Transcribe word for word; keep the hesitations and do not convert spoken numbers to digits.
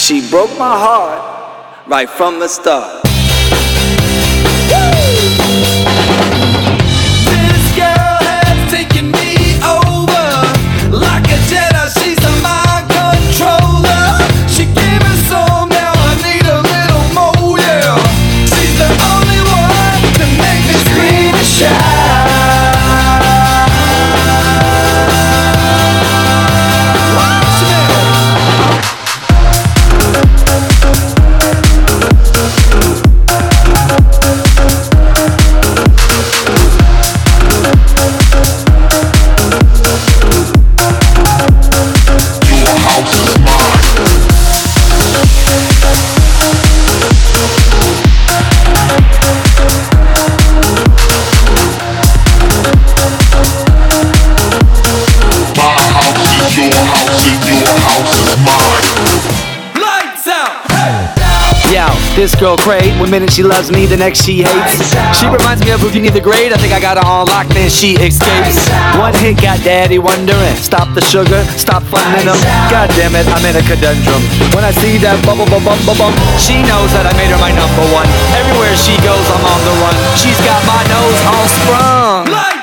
She broke my heart right from the start. This girl has taken me over like a Jedi, she's a mind controller. She gave me some, now I need a little more, yeah. She's the only one to make me scream and shout. This girl Cray, one minute she loves me, the next she hates. She reminds me of Houdini the Great, I think I got her on lock, then she escapes. One hit got daddy wondering, stop the sugar, stop funding them. God damn it, I'm in a conundrum. When I see that bubble bum bum bum bum, she knows that I made her my number one. Everywhere she goes, I'm on the run. She's got my nose all sprung.